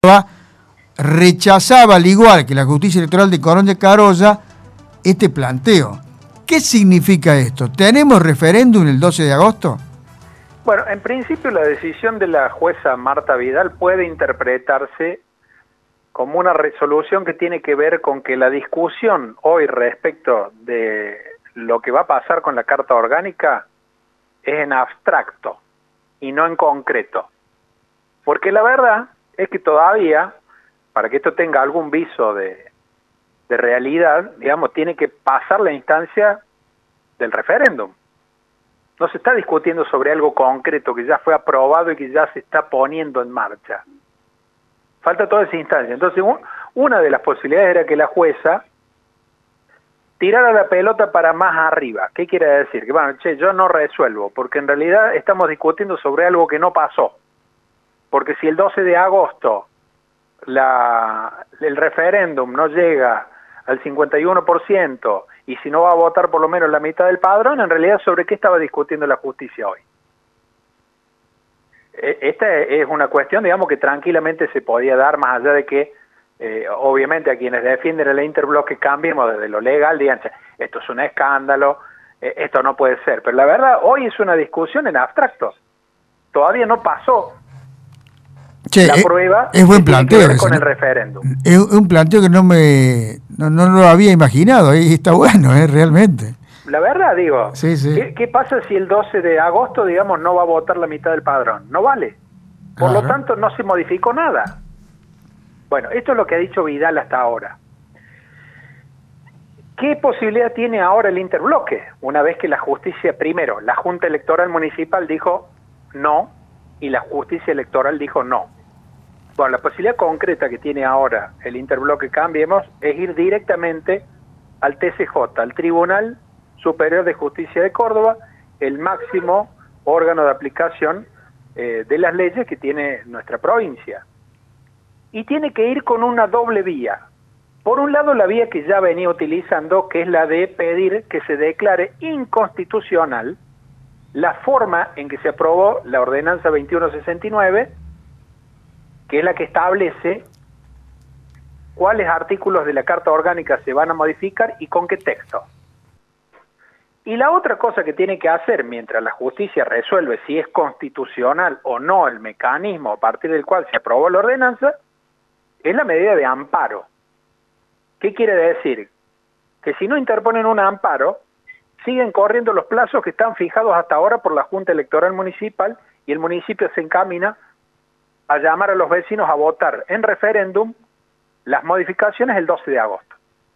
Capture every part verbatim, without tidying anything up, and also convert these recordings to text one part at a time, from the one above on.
rechazaba, al igual que la justicia electoral de Coronia Carolla, este planteo. ¿Qué significa esto? ¿Tenemos referéndum el doce de agosto? Bueno, en principio la decisión de la jueza Marta Vidal puede interpretarse como una resolución que tiene que ver con que la discusión hoy respecto de lo que va a pasar con la Carta Orgánica es en abstracto y no en concreto. Porque la verdad es que todavía, para que esto tenga algún viso de, de realidad, digamos, tiene que pasar la instancia del referéndum. No se está discutiendo sobre algo concreto que ya fue aprobado y que ya se está poniendo en marcha. Falta toda esa instancia. Entonces, un, una de las posibilidades era que la jueza tirara la pelota para más arriba. ¿Qué quiere decir? Que, bueno, che, yo no resuelvo, porque en realidad estamos discutiendo sobre algo que no pasó. Porque si el doce de agosto la, el referéndum no llega al cincuenta y uno por ciento y si no va a votar por lo menos la mitad del padrón, en realidad ¿sobre qué estaba discutiendo la justicia hoy? Esta es una cuestión, digamos, que tranquilamente se podía dar, más allá de que, eh, obviamente, a quienes defienden el interbloque Cambiemos desde lo legal, digan, esto es un escándalo, eh, esto no puede ser. Pero la verdad, hoy es una discusión en abstracto. Todavía no pasó che, la es, prueba es buen que tiene planteo que ver ese, con ¿no? el referéndum. Es un planteo que no me no, no lo había imaginado, y está bueno, eh, realmente. La verdad, digo, sí, sí. ¿qué, ¿qué pasa si el doce de agosto, digamos, no va a votar la mitad del padrón? No vale. Por Claro. lo tanto, no se modificó nada. Bueno, esto es lo que ha dicho Vidal hasta ahora. ¿Qué posibilidad tiene ahora el interbloque? Una vez que la justicia, primero, la Junta Electoral Municipal dijo no y la justicia electoral dijo no. Bueno, la posibilidad concreta que tiene ahora el interbloque Cambiemos es ir directamente al T C J, al Tribunal Superior de Justicia de Córdoba, el máximo órgano de aplicación eh, de las leyes que tiene nuestra provincia. Y tiene que ir con una doble vía. Por un lado, la vía que ya venía utilizando, que es la de pedir que se declare inconstitucional la forma en que se aprobó la ordenanza veintiuno sesenta y nueve, que es la que establece cuáles artículos de la Carta Orgánica se van a modificar y con qué texto. Y la otra cosa que tiene que hacer mientras la justicia resuelve si es constitucional o no el mecanismo a partir del cual se aprobó la ordenanza, es la medida de amparo. ¿Qué quiere decir? Que si no interponen un amparo, siguen corriendo los plazos que están fijados hasta ahora por la Junta Electoral Municipal y el municipio se encamina a llamar a los vecinos a votar en referéndum las modificaciones el doce de agosto.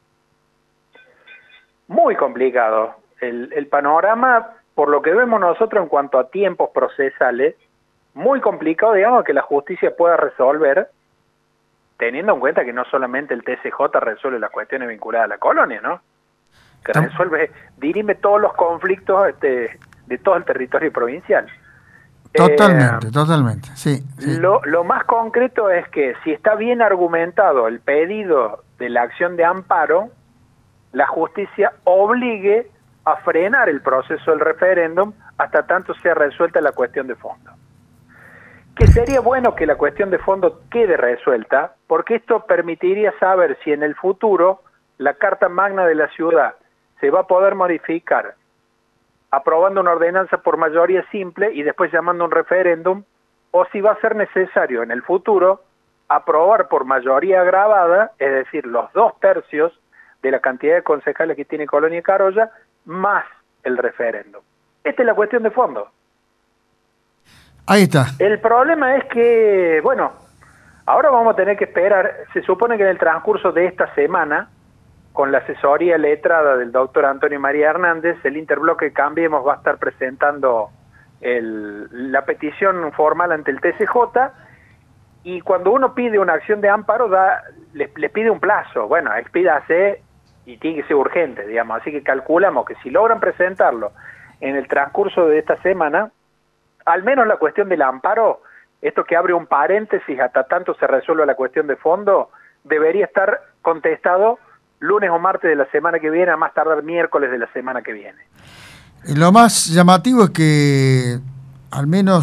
Muy complicado. El, el panorama, por lo que vemos nosotros en cuanto a tiempos procesales, muy complicado, digamos, que la justicia pueda resolver, teniendo en cuenta que no solamente el T C J resuelve las cuestiones vinculadas a la colonia, ¿no? Que resuelve, dirime todos los conflictos este, de todo el territorio provincial. Totalmente, eh, totalmente, sí, sí. Lo, lo más concreto es que si está bien argumentado el pedido de la acción de amparo, la justicia obligue a frenar el proceso del referéndum hasta tanto sea resuelta la cuestión de fondo. Que sería bueno que la cuestión de fondo quede resuelta, porque esto permitiría saber si en el futuro la Carta Magna de la ciudad se va a poder modificar aprobando una ordenanza por mayoría simple y después llamando un referéndum, o si va a ser necesario en el futuro aprobar por mayoría agravada, es decir, los dos tercios de la cantidad de concejales que tiene Colonia Carolla, más el referéndum. Esta es la cuestión de fondo. Ahí está. El problema es que, bueno, ahora vamos a tener que esperar, se supone que en el transcurso de esta semana, con la asesoría letrada del doctor Antonio María Hernández, el interbloque Cambiemos va a estar presentando el, la petición formal ante el T C J, y cuando uno pide una acción de amparo, da, les, les pide un plazo. Bueno, expídase y tiene que ser urgente, digamos. Así que calculamos que si logran presentarlo en el transcurso de esta semana, al menos la cuestión del amparo, esto que abre un paréntesis hasta tanto se resuelva la cuestión de fondo, debería estar contestado lunes o martes de la semana que viene, a más tardar miércoles de la semana que viene. Lo más llamativo es que al menos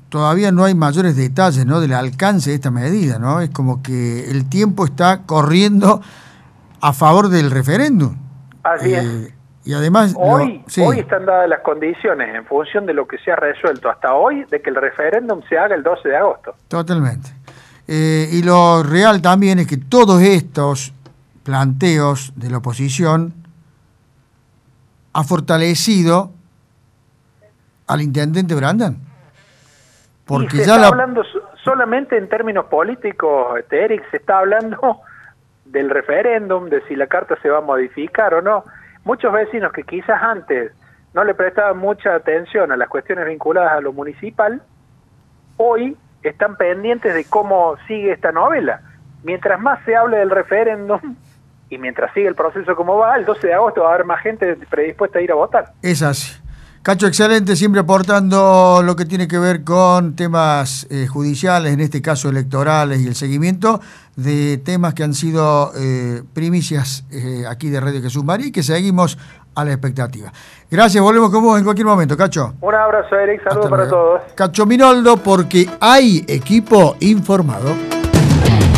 todavía no hay mayores detalles, ¿no?, del alcance de esta medida, ¿no? Es como que el tiempo está corriendo a favor del referéndum. Así eh, es. Y además... Hoy, lo, sí. hoy están dadas las condiciones, en función de lo que se ha resuelto hasta hoy, de que el referéndum se haga el doce de agosto. Totalmente. Eh, y lo real también es que todos estos planteos de la oposición ha fortalecido al intendente Brandán. Porque y se ya está la... hablando solamente en términos políticos, este, Eric, se está hablando del referéndum, de si la carta se va a modificar o no. Muchos vecinos que quizás antes no le prestaban mucha atención a las cuestiones vinculadas a lo municipal, hoy están pendientes de cómo sigue esta novela. Mientras más se hable del referéndum y mientras sigue el proceso como va, el doce de agosto va a haber más gente predispuesta a ir a votar. Es así. Cacho, excelente, siempre aportando lo que tiene que ver con temas eh, judiciales, en este caso electorales, y el seguimiento de temas que han sido eh, primicias eh, aquí de Radio Jesús María y que seguimos a la expectativa. Gracias, volvemos con vos en cualquier momento, Cacho. Un abrazo, Eric, saludos para todos. Cacho Minoldo, porque hay equipo informado.